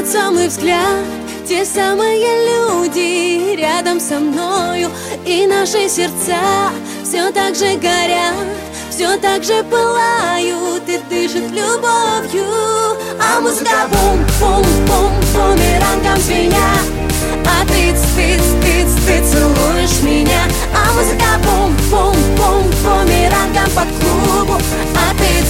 тот самый взгляд, те самые люди рядом со мною, и наши сердца все так же горят, все так же пылают и дышат любовью. А музыка бум-бум-бум, бумерангом звеня, а ты целуешь меня. А музыка бум-бум-бум, бумерангом по клубу, а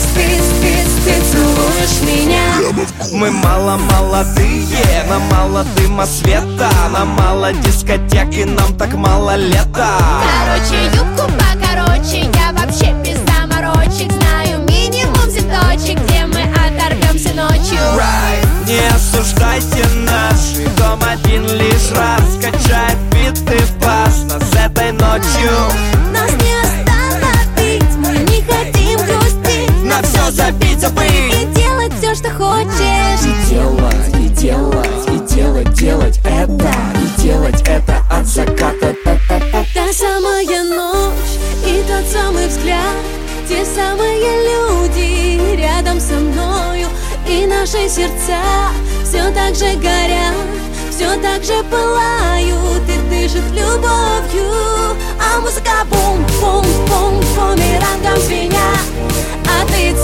ты целуешь меня. Мы мало молодые, нам мало дыма света, нам мало дискотек и нам так мало лета. Короче, юбку покороче, я вообще без заморочек. Знаю минимум цветочек, где мы оторвемся ночью. Right. Не осуждайте наш дом один лишь раз, качает биты в бас нас этой ночью. Нас не остановить, мы не хотим грустить, на все забить, забыть и делать все, что хочешь. И делать, и делать, и делать это, и делать это от заката. Та самая ночь и тот самый взгляд, те самые люди рядом со мною, и наши сердца все так же горят, все так же пылают и дышат любовью. А музыка бум-бум-бум, бумерангом звеня, а ты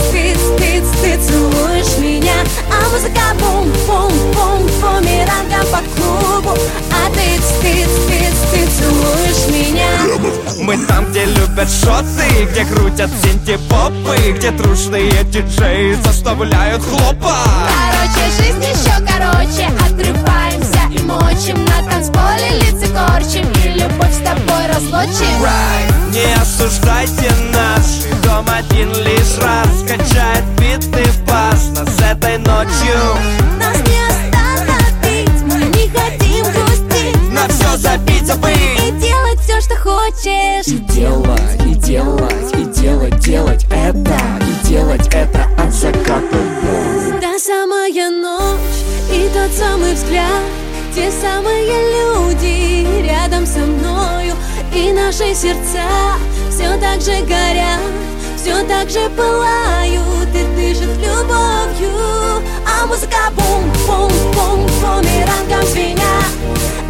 целуешь меня. А музыка бум-бум-бум, бумерангом по клубу, а ты целуешь меня. Мы там, где любят шоты, где крутят синти-попы, где трушные диджеи заставляют хлопать. Короче, жизнь еще короче, отрываемся и мочим, на танцполе лица корчим и любовь с тобой разлучим. Right. Не осуждайте наш дом один лишь раз, качает биты в бас нас этой ночью. Нас не остановить, мы не хотим грустить, на все забить, забыть и делать все, что хочешь. И делать, и делать, и делать это, и делать это от заката. Та самая ночь и тот самый взгляд, те самые люди рядом со мною, и наши сердца все так же горят, все так же пылают и дышат любовью. А музыка бум-бум-бум, бумерангом звеня,